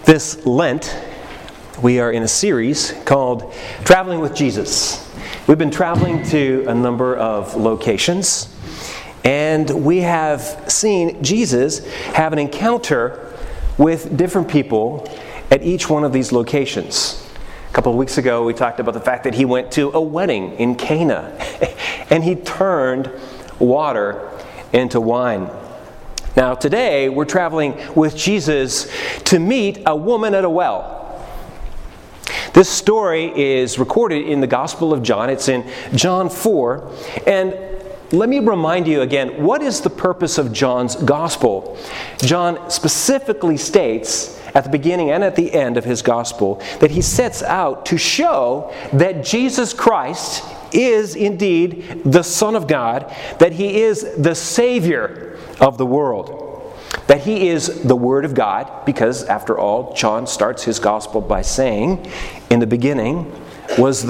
This Lent, we are in a series called Traveling with Jesus. We've been traveling to a number of locations, and we have seen Jesus have an encounter with different people at each one of these locations. A couple of weeks ago, we talked about the fact that he went to a wedding in Cana, and he turned water into wine. Now today, we're traveling with Jesus to meet a woman at a well. This story is recorded in the Gospel of John. It's in John 4. And let me remind you again, what is the purpose of John's Gospel? John specifically states at the beginning and at the end of his Gospel that he sets out to show that Jesus Christ is indeed the Son of God, that he is the Savior of the world, that he is the Word of God, because after all, John starts his Gospel by saying, in the beginning was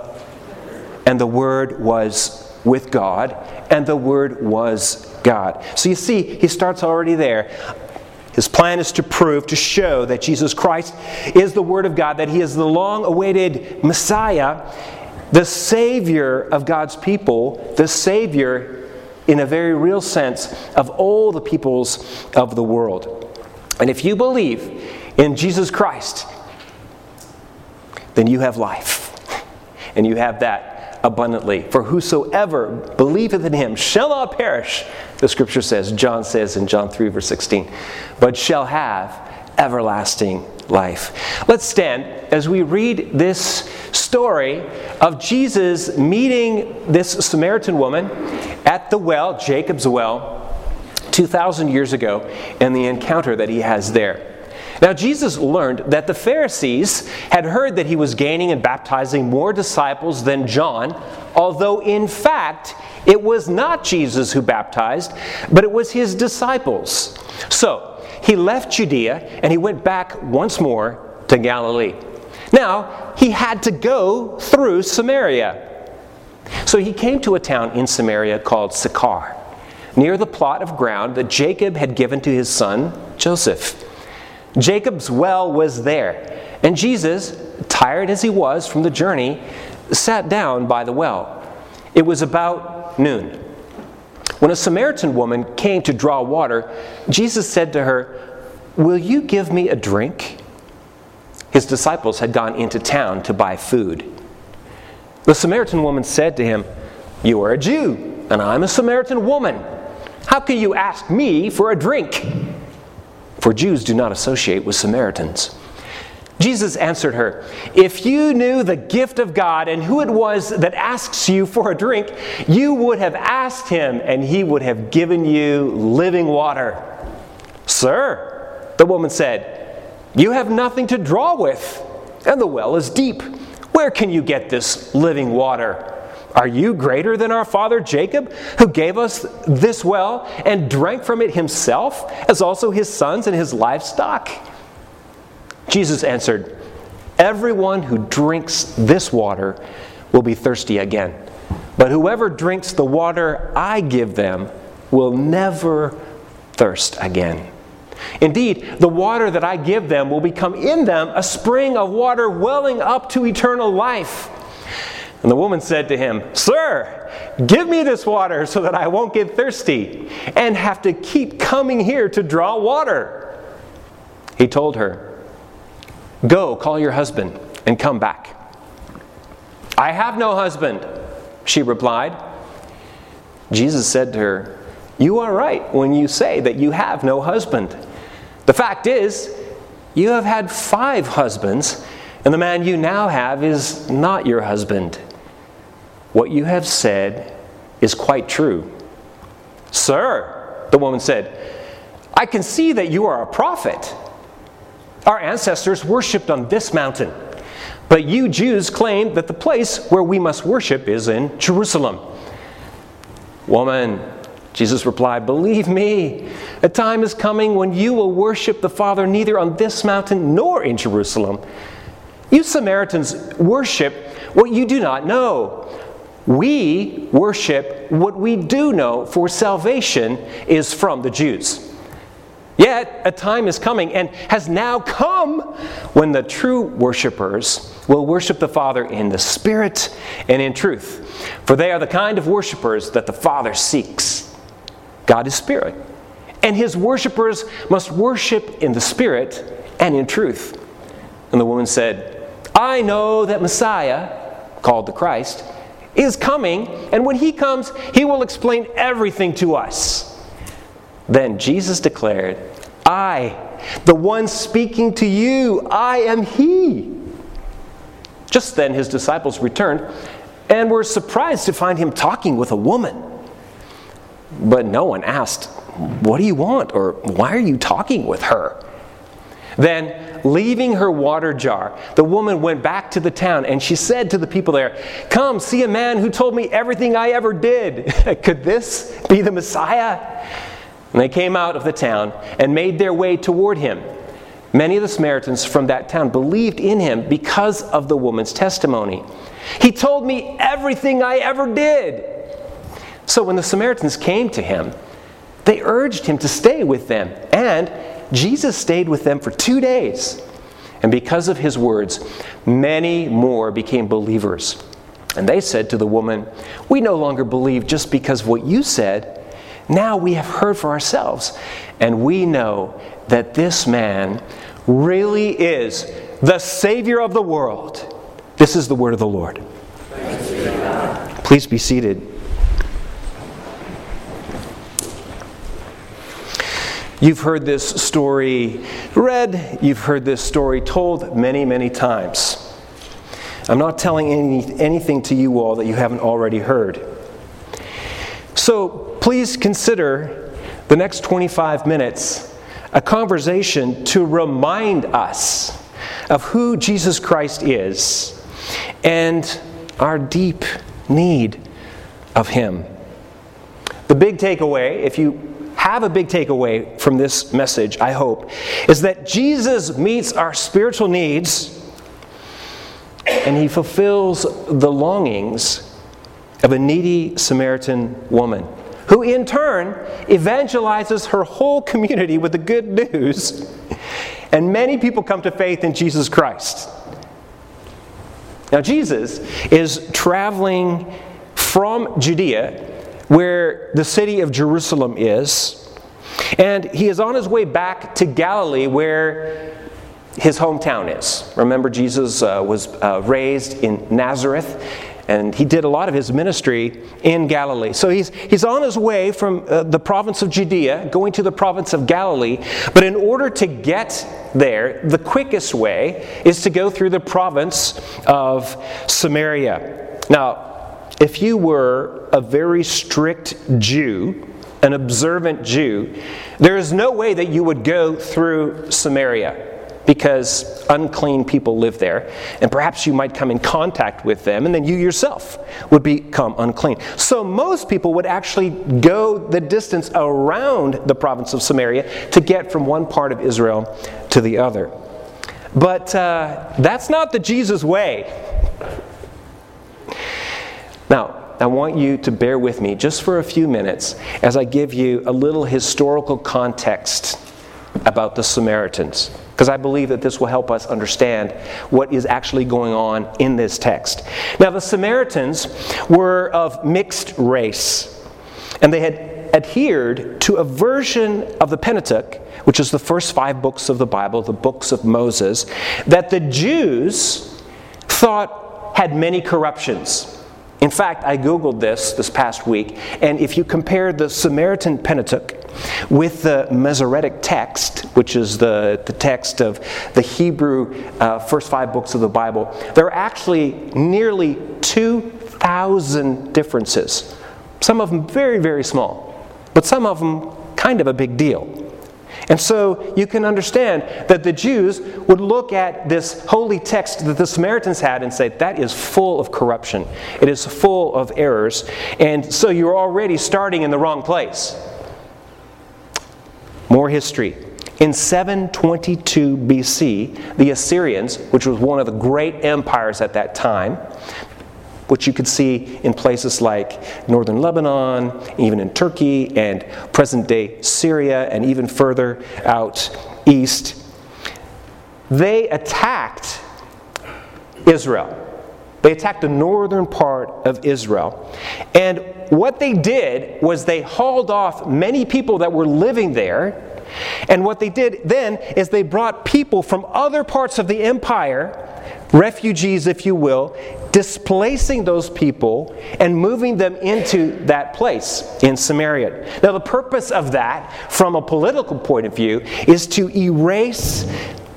and the Word was with God, and the Word was God. So you see, he starts already there. His plan is to show that Jesus Christ is the Word of God, that he is the long-awaited Messiah, the Savior of God's people, the Savior in a very real sense of all the peoples of the world. And if you believe in Jesus Christ, then you have life. And you have that abundantly. For whosoever believeth in him shall not perish, the scripture says, John says in John 3 verse 16, but shall have everlasting life. Let's stand as we read this story of Jesus meeting this Samaritan woman at the well, Jacob's well, 2,000 years ago, and the encounter that he has there. Now, Jesus learned that the Pharisees had heard that he was gaining and baptizing more disciples than John, although in fact it was not Jesus who baptized, but it was his disciples. So, he left Judea and he went back once more to Galilee. Now, he had to go through Samaria. So he came to a town in Samaria called Sychar, near the plot of ground that Jacob had given to his son Joseph. Jacob's well was there, and Jesus, tired as he was from the journey, sat down by the well. It was about noon. When a Samaritan woman came to draw water, Jesus said to her, "Will you give me a drink?" His disciples had gone into town to buy food. The Samaritan woman said to him, "You are a Jew, and I'm a Samaritan woman. How can you ask me for a drink?" For Jews do not associate with Samaritans. Jesus answered her, "If you knew the gift of God and who it was that asks you for a drink, you would have asked him, and he would have given you living water." "Sir," the woman said, "you have nothing to draw with, and the well is deep. Where can you get this living water? Are you greater than our father Jacob, who gave us this well and drank from it himself, as also his sons and his livestock?" Jesus answered, "Everyone who drinks this water will be thirsty again. But whoever drinks the water I give them will never thirst again. Indeed, the water that I give them will become in them a spring of water welling up to eternal life." And the woman said to him, "Sir, give me this water so that I won't get thirsty and have to keep coming here to draw water." He told her, "Go, call your husband and come back." "I have no husband," she replied. Jesus said to her, "You are right when you say that you have no husband. The fact is, you have had 5 husbands, and the man you now have is not your husband. What you have said is quite true." "Sir," the woman said, "I can see that you are a prophet. Our ancestors worshipped on this mountain, but you Jews claim that the place where we must worship is in Jerusalem." "Woman," Jesus replied, "believe me, a time is coming when you will worship the Father neither on this mountain nor in Jerusalem. You Samaritans worship what you do not know. We worship what we do know, for salvation is from the Jews. Yet a time is coming and has now come when the true worshipers will worship the Father in the Spirit and in truth. For they are the kind of worshipers that the Father seeks. God is Spirit, and His worshipers must worship in the Spirit and in truth. And the woman said, I know that Messiah, called the Christ, is coming, and when He comes, He will explain everything to us. Then Jesus declared, I, the one speaking to you, I am He. Just then His disciples returned and were surprised to find Him talking with a woman. But no one asked, what do you want? Or why are you talking with her? Then, leaving her water jar, the woman went back to the town, and she said to the people there, come, see a man who told me everything I ever did. Could this be the Messiah? And they came out of the town and made their way toward Him. Many of the Samaritans from that town believed in Him because of the woman's testimony. He told me everything I ever did. So when the Samaritans came to Him, they urged Him to stay with them, and Jesus stayed with them for 2 days. And because of His words, many more became believers. And they said to the woman, we no longer believe just because of what you said. Now we have heard for ourselves, and we know that this man really is the Savior of the world. This is the word of the Lord. Thanks be to God. Please be seated. You've heard this story read, you've heard this story told many, many times. I'm not telling anything to you all that you haven't already heard. So please consider the next 25 minutes a conversation to remind us of who Jesus Christ is and our deep need of Him. The big takeaway, if you have a big takeaway from this message, I hope, is that Jesus meets our spiritual needs and He fulfills the longings of a needy Samaritan woman, who in turn evangelizes her whole community with the good news, and many people come to faith in Jesus Christ. Now Jesus is traveling from Judea, where the city of Jerusalem is, and He is on His way back to Galilee, where His hometown is. Remember, Jesus was raised in Nazareth, and He did a lot of His ministry in Galilee. So he's on His way from the province of Judea, going to the province of Galilee. But in order to get there, the quickest way is to go through the province of Samaria. Now, if you were a very strict Jew, an observant Jew, there is no way that you would go through Samaria, because unclean people live there, and perhaps you might come in contact with them, and then you yourself would become unclean. So most people would actually go the distance around the province of Samaria to get from one part of Israel to the other. But that's not the Jesus way. Now, I want you to bear with me just for a few minutes as I give you a little historical context about the Samaritans, because I believe that this will help us understand what is actually going on in this text. Now, the Samaritans were of mixed race, and they had adhered to a version of the Pentateuch, which is the first 5 books of the Bible, the books of Moses, that the Jews thought had many corruptions. In fact, I Googled this past week, and if you compare the Samaritan Pentateuch with the Masoretic text, which is the text of the Hebrew first 5 books of the Bible, there are actually nearly 2,000 differences. Some of them very, very small, but some of them kind of a big deal. And so you can understand that the Jews would look at this holy text that the Samaritans had and say, that is full of corruption. It is full of errors. And so you're already starting in the wrong place. More history. In 722 BC, the Assyrians, which was one of the great empires at that time, which you could see in places like northern Lebanon, even in Turkey, and present-day Syria, and even further out east. They attacked Israel. They attacked the northern part of Israel. And what they did was they hauled off many people that were living there. And what they did then is they brought people from other parts of the empire, refugees if you will, displacing those people and moving them into that place in Samaria. Now the purpose of that, from a political point of view, is to erase,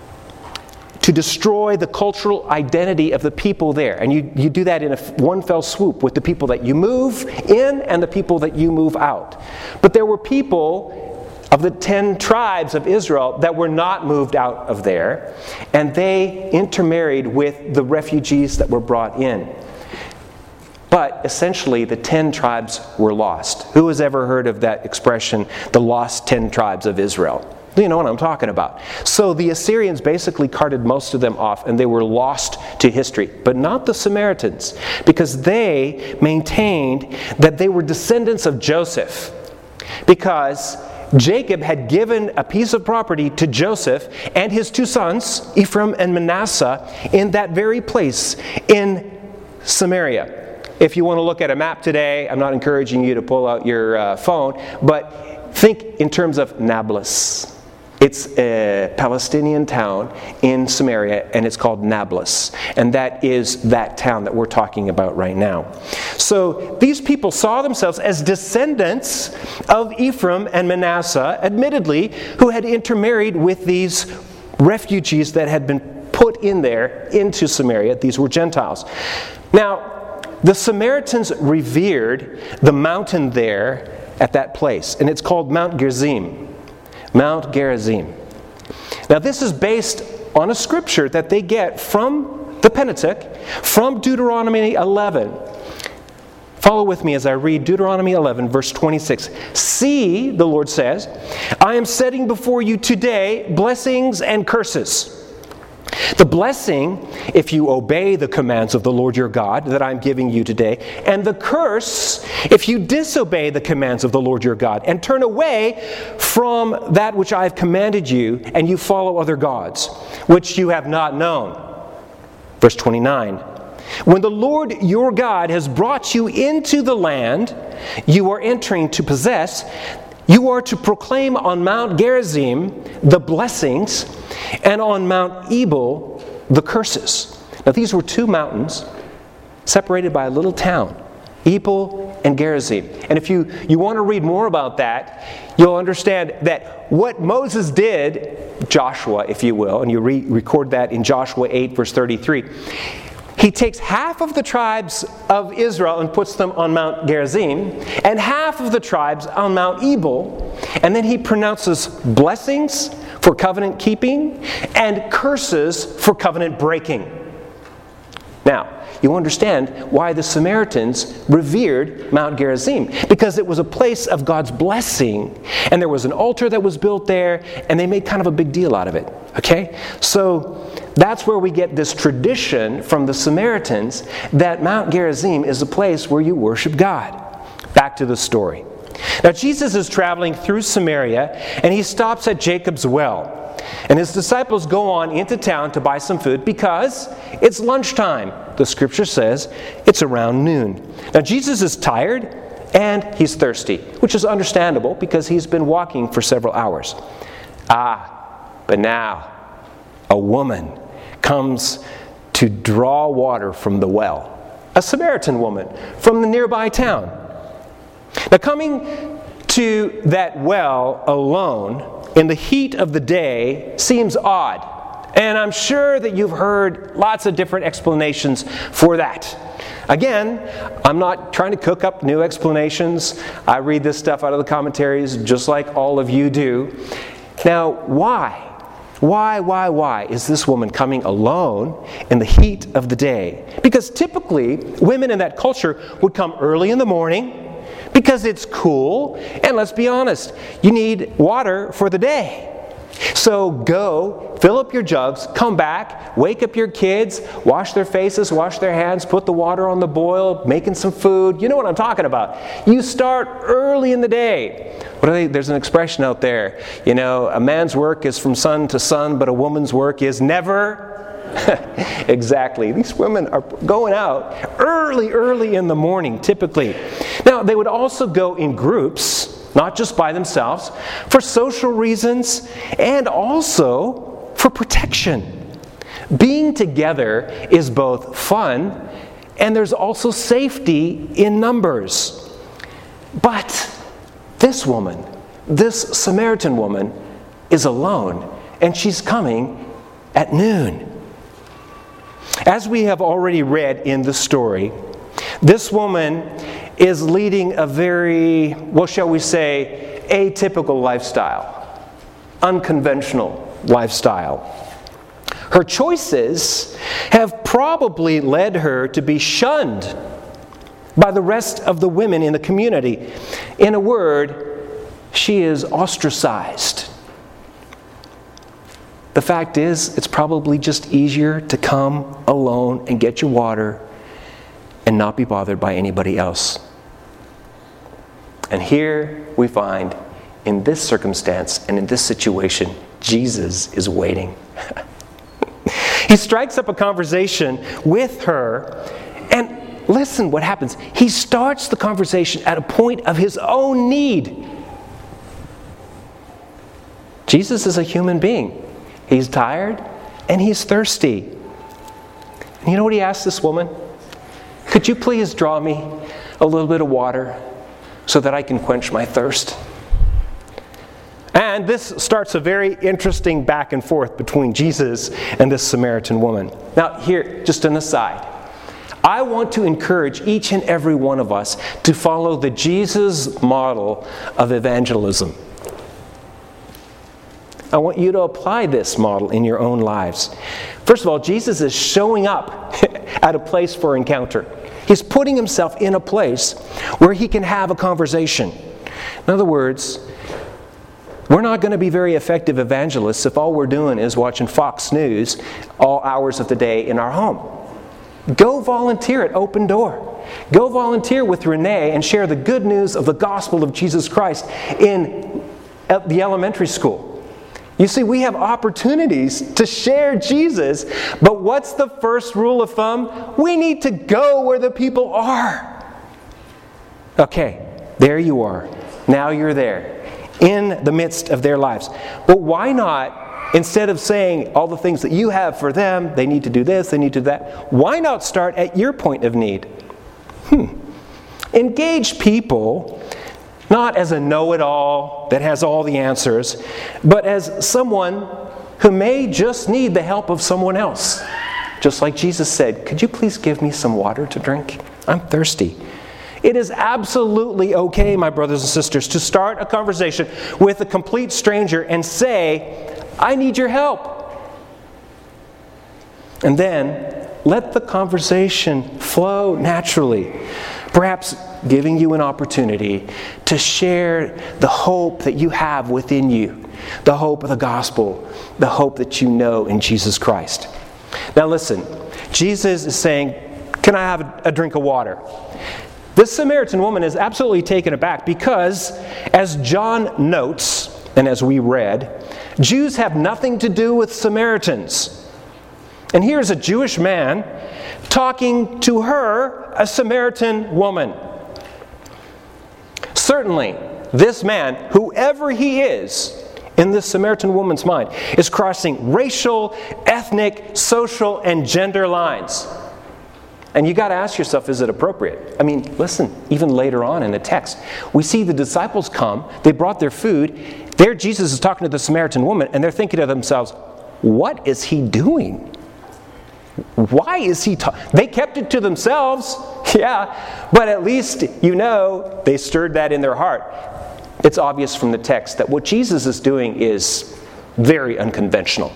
to destroy the cultural identity of the people there. And you do that in one fell swoop with the people that you move in and the people that you move out. But there were people of the 10 tribes of Israel that were not moved out of there, and they intermarried with the refugees that were brought in. But essentially, the 10 tribes were lost. Who has ever heard of that expression, the lost 10 tribes of Israel? You know what I'm talking about. So the Assyrians basically carted most of them off, and they were lost to history. But not the Samaritans, because they maintained that they were descendants of Joseph. Because Jacob had given a piece of property to Joseph and his 2 sons, Ephraim and Manasseh, in that very place in Samaria. If you want to look at a map today, I'm not encouraging you to pull out your phone, but think in terms of Nablus. It's a Palestinian town in Samaria, and it's called Nablus. And that is that town that we're talking about right now. So these people saw themselves as descendants of Ephraim and Manasseh, admittedly, who had intermarried with these refugees that had been put in there into Samaria. These were Gentiles. Now, the Samaritans revered the mountain there at that place, and it's called Mount Gerizim. Mount Gerizim. Now this is based on a scripture that they get from the Pentateuch, from Deuteronomy 11. Follow with me as I read Deuteronomy 11, verse 26. See, the Lord says, I am setting before you today blessings and curses. The blessing, if you obey the commands of the Lord your God that I'm giving you today, and the curse, if you disobey the commands of the Lord your God and turn away from that which I have commanded you, and you follow other gods, which you have not known. Verse 29. When the Lord your God has brought you into the land you are entering to possess, you are to proclaim on Mount Gerizim the blessings, and on Mount Ebal the curses. Now these were 2 mountains separated by a little town, Ebal and Gerizim. And if you want to read more about that, you'll understand that what Moses did, Joshua, if you will, and you record that in Joshua 8, verse 33, he takes half of the tribes of Israel and puts them on Mount Gerizim, and half of the tribes on Mount Ebal, and then he pronounces blessings for covenant keeping and curses for covenant breaking. Now, you understand why the Samaritans revered Mount Gerizim, because it was a place of God's blessing, and there was an altar that was built there, and they made kind of a big deal out of it. Okay? So that's where we get this tradition from the Samaritans that Mount Gerizim is a place where you worship God. Back to the story. Now Jesus is traveling through Samaria, and he stops at Jacob's well. And his disciples go on into town to buy some food because it's lunchtime. The scripture says it's around noon. Now Jesus is tired and he's thirsty, which is understandable because he's been walking for several hours. But now a woman comes to draw water from the well. A Samaritan woman from the nearby town. Now coming to that well alone in the heat of the day seems odd. And I'm sure that you've heard lots of different explanations for that. Again, I'm not trying to cook up new explanations. I read this stuff out of the commentaries just like all of you do. Now, why? Why is this woman coming alone in the heat of the day? Because typically, women in that culture would come early in the morning because it's cool, and let's be honest, you need water for the day. So go, fill up your jugs, come back, wake up your kids, wash their faces, wash their hands, put the water on the boil, making some food. You know what I'm talking about. You start early in the day. There's an expression out there. You know, a man's work is from sun to sun, but a woman's work is never. Exactly. These women are going out early in the morning, typically. Now, they would also go in groups, not just by themselves, for social reasons and also for protection. Being together is both fun and there's also safety in numbers. But this woman, this Samaritan woman, is alone, and she's coming at noon. As we have already read in the story, this woman is leading a very, shall we say, atypical lifestyle, unconventional lifestyle. Her choices have probably led her to be shunned by the rest of the women in the community. In a word, she is ostracized. The fact is, it's probably just easier to come alone and get your water and not be bothered by anybody else. And here we find, in this circumstance and in this situation, Jesus is waiting. He strikes up a conversation with her, and listen what happens. He starts the conversation at a point of his own need. Jesus is a human being. He's tired and he's thirsty. And you know what he asked this woman? Could you please draw me a little bit of water so that I can quench my thirst? And this starts a very interesting back and forth between Jesus and this Samaritan woman. Now here, just an aside. I want to encourage each and every one of us to follow the Jesus model of evangelism. I want you to apply this model in your own lives. First of all, Jesus is showing up at a place for encounter. He's putting himself in a place where he can have a conversation. In other words, we're not going to be very effective evangelists if all we're doing is watching Fox News all hours of the day in our home. Go volunteer at Open Door. Go volunteer with Renee and share the good news of the gospel of Jesus Christ in the elementary school. You see, we have opportunities to share Jesus, but what's the first rule of thumb? We need to go where the people are. Okay, there you are. Now you're there, in the midst of their lives. But why not, instead of saying all the things that you have for them, they need to do this, they need to do that, why not start at your point of need? Engage people not as a know-it-all that has all the answers, but as someone who may just need the help of someone else. Just like Jesus said, could you please give me some water to drink? I'm thirsty. It is absolutely okay, my brothers and sisters, to start a conversation with a complete stranger and say, I need your help. And then let the conversation flow naturally. Perhaps giving you an opportunity to share the hope that you have within you, the hope of the gospel, the hope that you know in Jesus Christ. Now listen, Jesus is saying, can I have a drink of water? This Samaritan woman is absolutely taken aback because, as John notes, and as we read, Jews have nothing to do with Samaritans. And here's a Jewish man talking to her, a Samaritan woman. Certainly, this man, whoever he is, in this Samaritan woman's mind, is crossing racial, ethnic, social, and gender lines. And you got to ask yourself, is it appropriate? I mean, listen, even later on in the text, we see the disciples come, they brought their food, there Jesus is talking to the Samaritan woman, and they're thinking to themselves, what is he doing? Why is he They kept it to themselves, yeah, but at least, you know, they stirred that in their heart. It's obvious from the text that what Jesus is doing is very unconventional.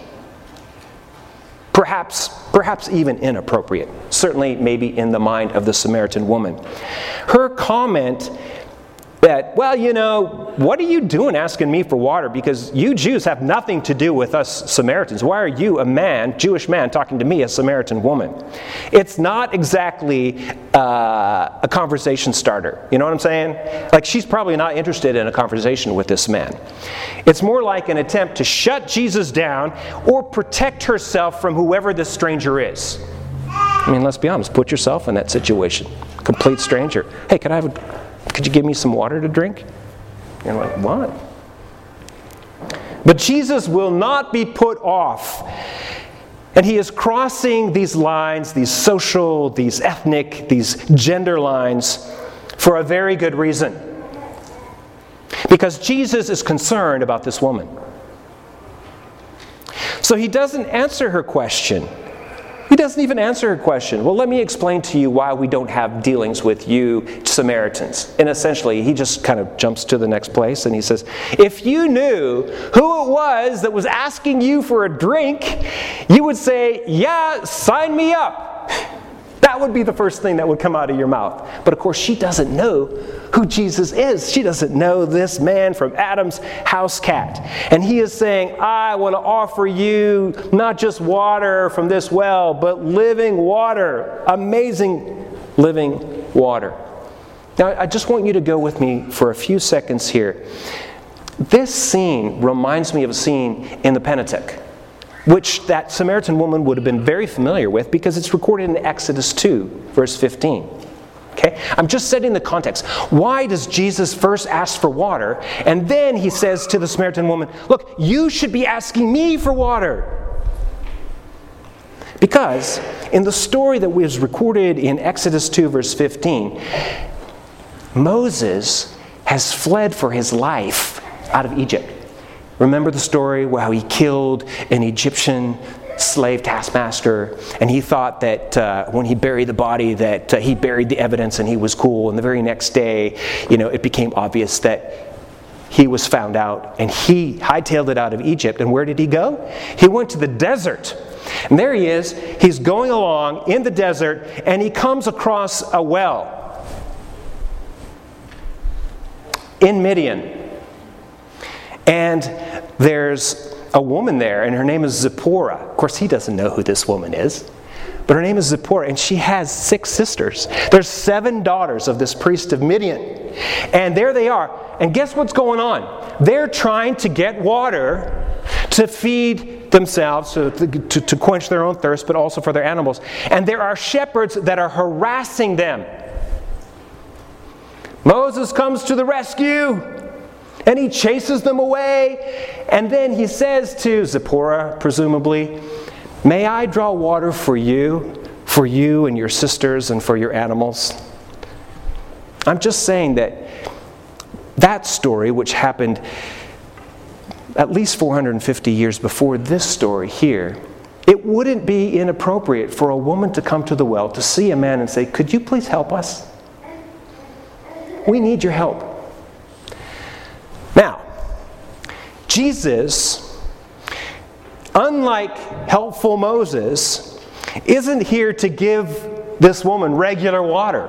Perhaps even inappropriate. Certainly maybe in the mind of the Samaritan woman. Her comment that, well, what are you doing asking me for water? Because you Jews have nothing to do with us Samaritans. Why are you, a man, Jewish man, talking to me, a Samaritan woman? It's not exactly a conversation starter. You know what I'm saying? Like, she's probably not interested in a conversation with this man. It's more like an attempt to shut Jesus down or protect herself from whoever this stranger is. I mean, let's be honest. Put yourself in that situation. Complete stranger. Hey, could you give me some water to drink? You're like, what? But Jesus will not be put off. And he is crossing these lines, these social, these ethnic, these gender lines for a very good reason. Because Jesus is concerned about this woman. So he doesn't answer her question. He doesn't even answer her question. Well, let me explain to you why we don't have dealings with you Samaritans. And essentially, he just kind of jumps to the next place and he says, if you knew who it was that was asking you for a drink, you would say, yeah, sign me up. That would be the first thing that would come out of your mouth. But of course, she doesn't know who Jesus is. She doesn't know this man from Adam's house cat. And he is saying, I want to offer you not just water from this well, but living water. Amazing living water. Now, I just want you to go with me for a few seconds here. This scene reminds me of a scene in the Pentateuch, which that Samaritan woman would have been very familiar with because it's recorded in Exodus 2, verse 15. Okay? I'm just setting the context. Why does Jesus first ask for water, and then he says to the Samaritan woman, look, you should be asking me for water? Because in the story that was recorded in Exodus 2, verse 15, Moses has fled for his life out of Egypt. Remember the story where how he killed an Egyptian slave taskmaster, and he thought that when he buried the body that he buried the evidence and he was cool, and the very next day, it became obvious that he was found out, and he hightailed it out of Egypt. And where did he go? He went to the desert. And there he is. He's going along in the desert, and he comes across a well in Midian. And there's a woman there, and her name is Zipporah. Of course, he doesn't know who this woman is. But her name is Zipporah, and she has 6 sisters. There's 7 daughters of this priest of Midian. And there they are. And guess what's going on? They're trying to get water to feed themselves, to quench their own thirst, but also for their animals. And there are shepherds that are harassing them. Moses comes to the rescue. And he chases them away. And then he says to Zipporah, presumably, may I draw water for you and your sisters and for your animals? I'm just saying that story, which happened at least 450 years before this story here, it wouldn't be inappropriate for a woman to come to the well to see a man and say, could you please help us? We need your help. Now, Jesus, unlike helpful Moses, isn't here to give this woman regular water.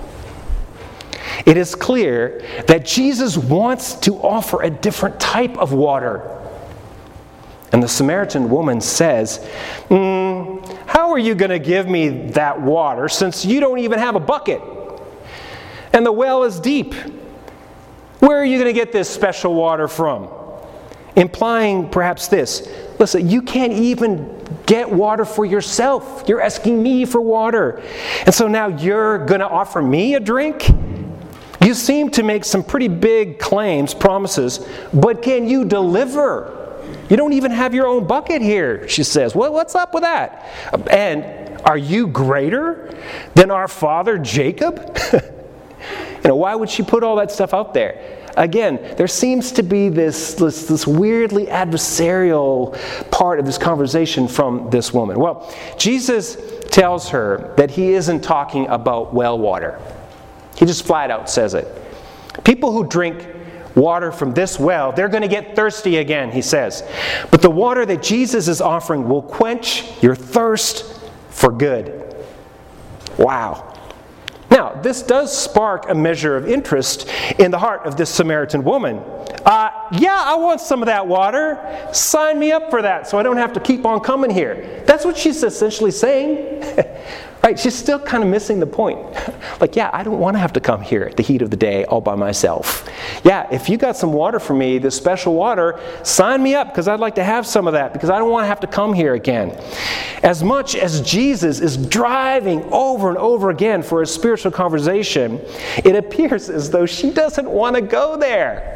It is clear that Jesus wants to offer a different type of water. And the Samaritan woman says, how are you going to give me that water since you don't even have a bucket? And the well is deep. Where are you going to get this special water from? Implying perhaps this. Listen, you can't even get water for yourself. You're asking me for water. And so now you're going to offer me a drink? You seem to make some pretty big claims, promises, but can you deliver? You don't even have your own bucket here, she says. Well, what's up with that? And are you greater than our father Jacob? Why would she put all that stuff out there? Again, there seems to be this weirdly adversarial part of this conversation from this woman. Well, Jesus tells her that he isn't talking about well water. He just flat out says it. People who drink water from this well, they're going to get thirsty again, he says. But the water that Jesus is offering will quench your thirst for good. Wow. Now, Now, this does spark a measure of interest in the heart of this Samaritan woman. Yeah, I want some of that water. Sign me up for that so I don't have to keep on coming here. That's what she's essentially saying. Right? She's still kind of missing the point. Like, yeah, I don't want to have to come here at the heat of the day all by myself. Yeah, if you got some water for me, this special water, sign me up because I'd like to have some of that because I don't want to have to come here again. As much as Jesus is driving over and over again for a spiritual conversation, it appears as though she doesn't want to go there.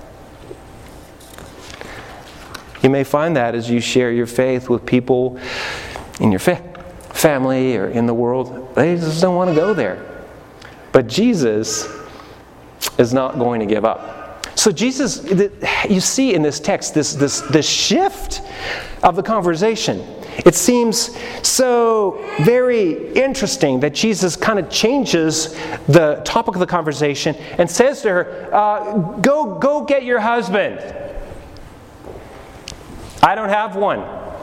You may find that as you share your faith with people in your family or in the world. They just don't want to go there. But Jesus is not going to give up. So Jesus, you see in this text, this shift of the conversation. It seems so very interesting that Jesus kind of changes the topic of the conversation and says to her, go get your husband. I don't have one.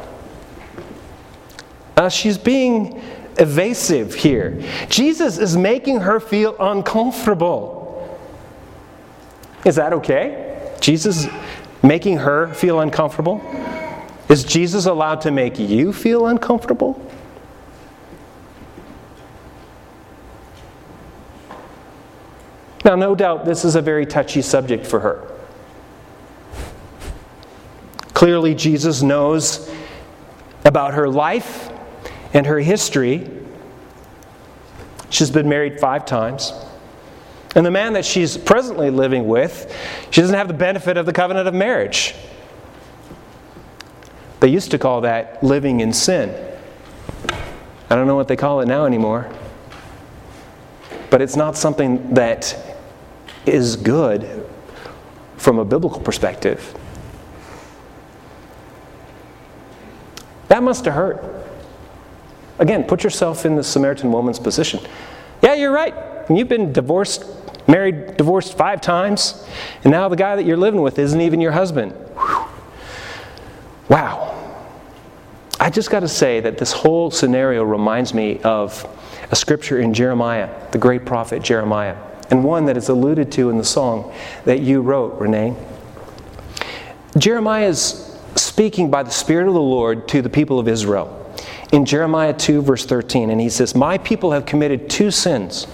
She's being evasive here. Jesus is making her feel uncomfortable. Is that okay? Jesus making her feel uncomfortable? Is Jesus allowed to make you feel uncomfortable? Now, no doubt this is a very touchy subject for her. Clearly, Jesus knows about her life and her history. She's been married 5 times. And the man that she's presently living with, she doesn't have the benefit of the covenant of marriage. They used to call that living in sin. I don't know what they call it now anymore. But it's not something that is good from a biblical perspective. That must have hurt. Again, put yourself in the Samaritan woman's position. Yeah, you're right. You've been married, divorced 5 times, and now the guy that you're living with isn't even your husband. Whew. Wow. I just got to say that this whole scenario reminds me of a scripture in Jeremiah, the great prophet Jeremiah, and one that is alluded to in the song that you wrote, Renee. Jeremiah is speaking by the Spirit of the Lord to the people of Israel. In Jeremiah 2, verse 13, and he says, "My people have committed 2 sins.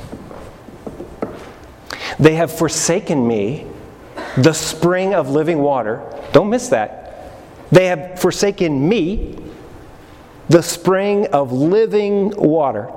They have forsaken me, the spring of living water." Don't miss that. They have forsaken me, the spring of living water.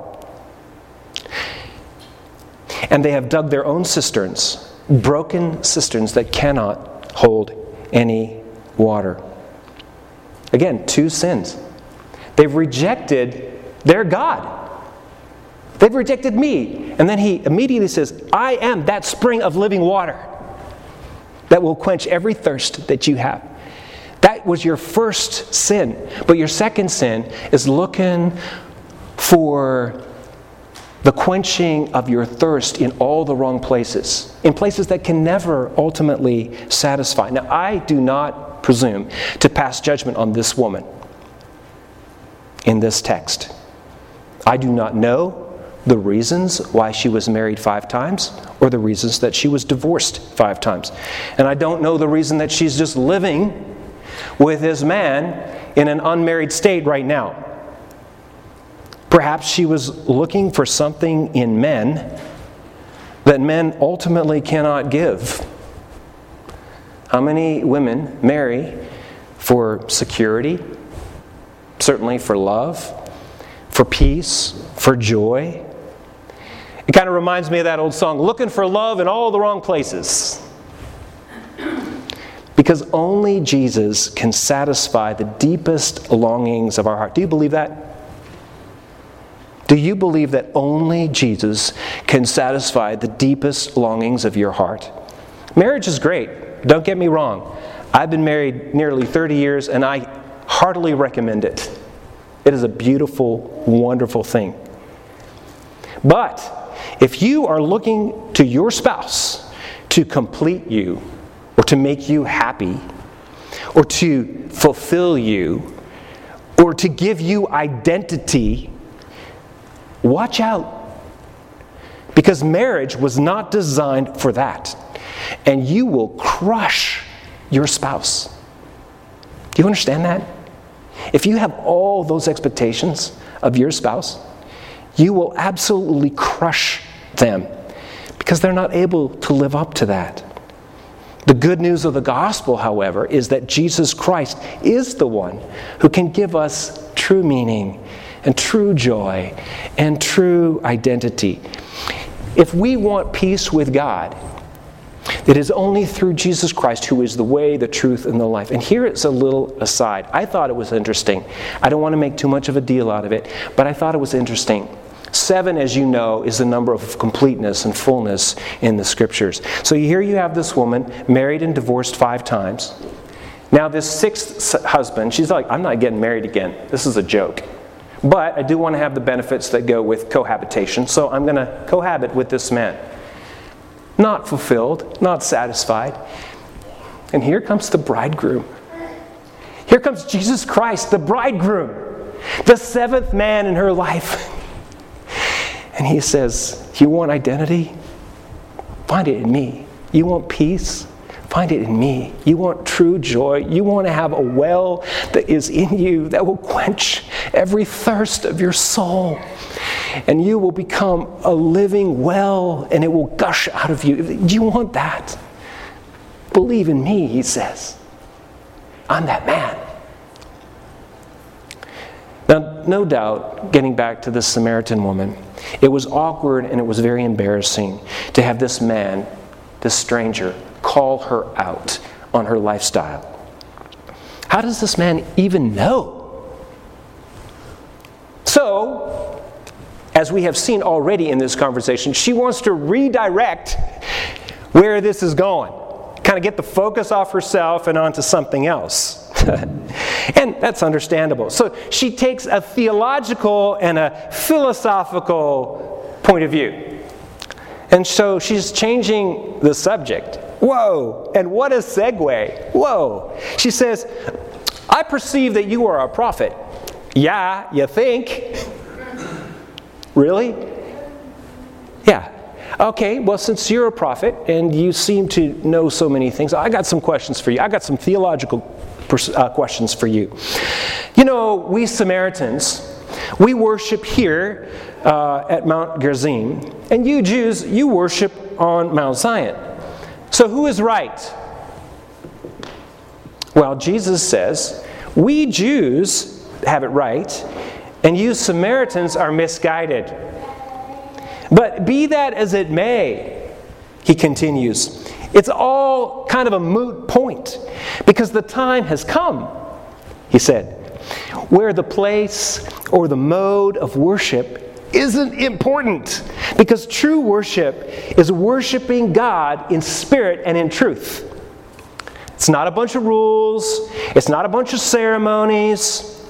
And they have dug their own cisterns, broken cisterns that cannot hold any water. Again, 2 sins. They've rejected their God. They've rejected me. And then he immediately says, I am that spring of living water that will quench every thirst that you have. That was your first sin. But your second sin is looking for the quenching of your thirst in all the wrong places, in places that can never ultimately satisfy. Now, I do not presume to pass judgment on this woman in this text. I do not know the reasons why she was married 5 times or the reasons that she was divorced 5 times. And I don't know the reason that she's just living with this man in an unmarried state right now. Perhaps she was looking for something in men that men ultimately cannot give. How many women marry for security, certainly for love, for peace, for joy? It kind of reminds me of that old song, looking for love in all the wrong places. Because only Jesus can satisfy the deepest longings of our heart. Do you believe that? Do you believe that only Jesus can satisfy the deepest longings of your heart? Marriage is great. Don't get me wrong. I've been married nearly 30 years and I heartily recommend it. It is a beautiful, wonderful thing. But if you are looking to your spouse to complete you, or to make you happy, or to fulfill you, or to give you identity, watch out. because marriage was not designed for that. And you will crush your spouse. Do you understand that? If you have all those expectations of your spouse, you will absolutely crush them because they're not able to live up to that. The good news of the gospel, however, is that Jesus Christ is the one who can give us true meaning and true joy and true identity. If we want peace with God, it is only through Jesus Christ, who is the way, the truth, and the life. And here it's a little aside. I thought it was interesting. I don't want to make too much of a deal out of it, but I thought it was interesting. 7, as you know, is the number of completeness and fullness in the Scriptures. So here you have this woman, married and divorced 5 times. Now this 6th husband, she's like, I'm not getting married again. This is a joke. But I do want to have the benefits that go with cohabitation, so I'm going to cohabit with this man. Not fulfilled, not satisfied. And here comes the bridegroom. Here comes Jesus Christ, the bridegroom, the 7th man in her life. And he says, you want identity? Find it in me. You want peace? Find it in me. You want true joy? You want to have a well that is in you that will quench every thirst of your soul. And you will become a living well, and it will gush out of you. Do you want that? Believe in me, he says. I'm that man. Now, no doubt, getting back to this Samaritan woman, it was awkward and it was very embarrassing to have this man, this stranger, call her out on her lifestyle. How does this man even know? So, as we have seen already in this conversation, she wants to redirect where this is going. Kind of get the focus off herself and onto something else. And that's understandable. So she takes a theological and a philosophical point of view. And so she's changing the subject. Whoa! And what a segue. Whoa! She says, I perceive that you are a prophet. Yeah, you think? Really? Yeah. Okay, well, since you're a prophet and you seem to know so many things, I got some questions for you. I got some theological questions for you. You know, we Samaritans, we worship here at Mount Gerizim, and you Jews, you worship on Mount Zion. So who is right? Well, Jesus says, we Jews have it right, and you Samaritans are misguided. But be that as it may, he continues, it's all kind of a moot point, because the time has come, he said, where the place or the mode of worship isn't important, because true worship is worshiping God in spirit and in truth. It's not a bunch of rules, it's not a bunch of ceremonies.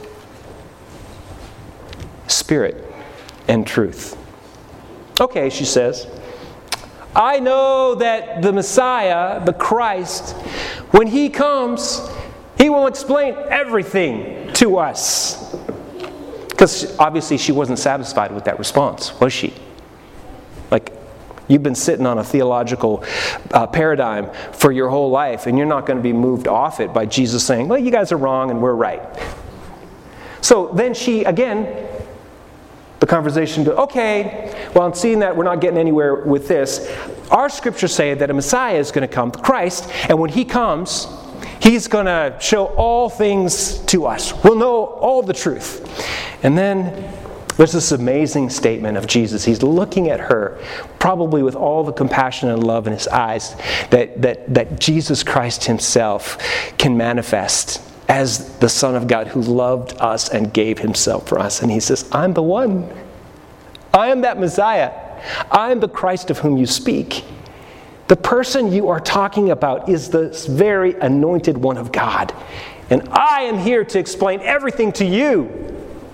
Spirit and truth. Okay, she says, I know that the Messiah, the Christ, when he comes, he will explain everything to us. Because obviously she wasn't satisfied with that response, was she? Like, you've been sitting on a theological paradigm for your whole life, and you're not going to be moved off it by Jesus saying, well, you guys are wrong and we're right. So then she, again, the conversation goes, okay, well, I'm seeing that we're not getting anywhere with this. Our scriptures say that a Messiah is going to come, Christ, and when he comes, he's going to show all things to us. We'll know all the truth. And then there's this amazing statement of Jesus. He's looking at her, probably with all the compassion and love in his eyes that Jesus Christ himself can manifest as the Son of God who loved us and gave himself for us. And he says, I'm the one. I am that Messiah. I am the Christ of whom you speak. The person you are talking about is the very anointed one of God. And I am here to explain everything to you.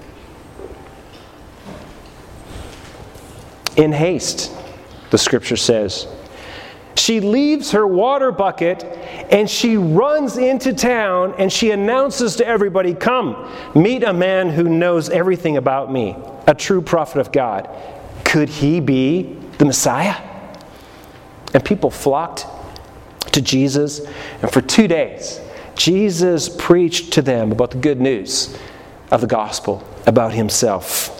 In haste, the scripture says, she leaves her water bucket and she runs into town and she announces to everybody, come, meet a man who knows everything about me, a true prophet of God. Could he be the Messiah? And people flocked to Jesus, and for 2 days, Jesus preached to them about the good news of the gospel, about himself.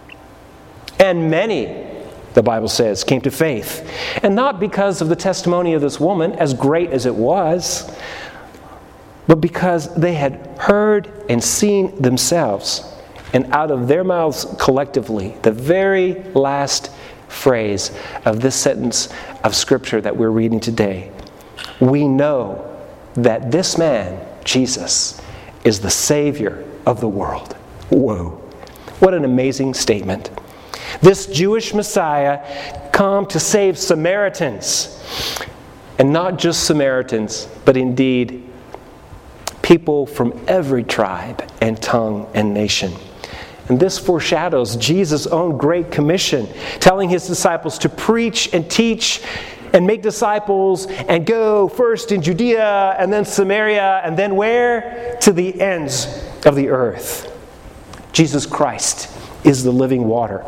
And many, the Bible says, came to faith. And not because of the testimony of this woman, as great as it was, but because they had heard and seen themselves, and out of their mouths collectively, the very last phrase of this sentence of Scripture that we're reading today, we know that this man, Jesus, is the Savior of the world. Whoa. What an amazing statement. This Jewish Messiah come to save Samaritans. And not just Samaritans, but indeed people from every tribe and tongue and nation. And this foreshadows Jesus' own great commission, telling his disciples to preach and teach and make disciples and go first in Judea and then Samaria and then where? To the ends of the earth. Jesus Christ is the living water.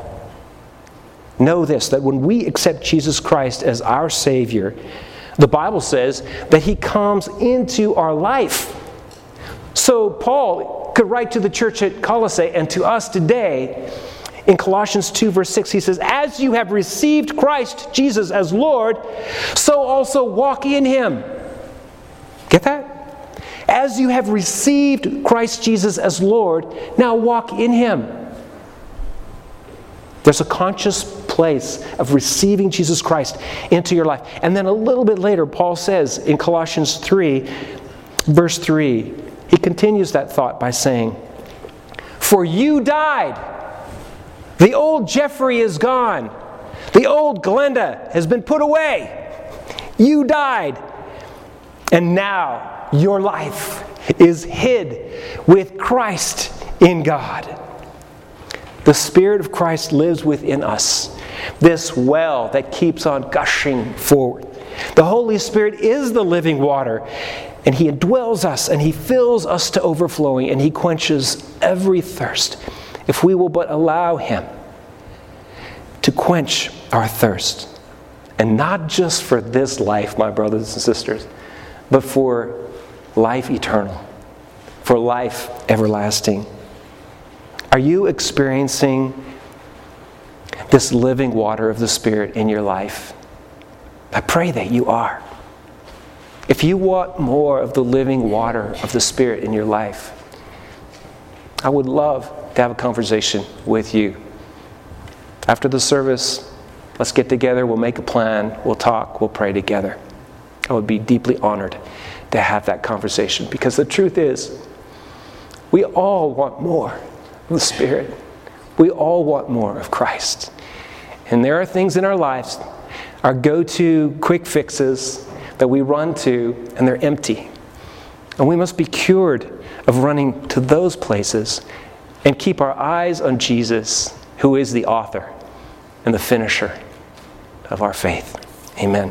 Know this, that when we accept Jesus Christ as our Savior, the Bible says that he comes into our life. So Paul could write to the church at Colossae and to us today in Colossians 2 verse 6, he says, as you have received Christ Jesus as Lord, so also walk in him. Get that? As you have received Christ Jesus as Lord, now walk in him. There's a conscious place of receiving Jesus Christ into your life. And then a little bit later, Paul says in Colossians 3, verse 3, he continues that thought by saying, for you died. The old Jeffrey is gone. The old Glenda has been put away. You died. And now your life is hid with Christ in God. The Spirit of Christ lives within us. This well that keeps on gushing forward. The Holy Spirit is the living water. And he indwells us and he fills us to overflowing and he quenches every thirst if we will but allow him to quench our thirst. And not just for this life, my brothers and sisters, but for life eternal, for life everlasting. Are you experiencing this living water of the Spirit in your life? I pray that you are. If you want more of the living water of the Spirit in your life, I would love to have a conversation with you. After the service, let's get together, we'll make a plan, we'll talk, we'll pray together. I would be deeply honored to have that conversation because the truth is, we all want more of the Spirit. We all want more of Christ. And there are things in our lives, our go-to quick fixes that we run to, and they're empty. And we must be cured of running to those places and keep our eyes on Jesus, who is the author and the finisher of our faith. Amen.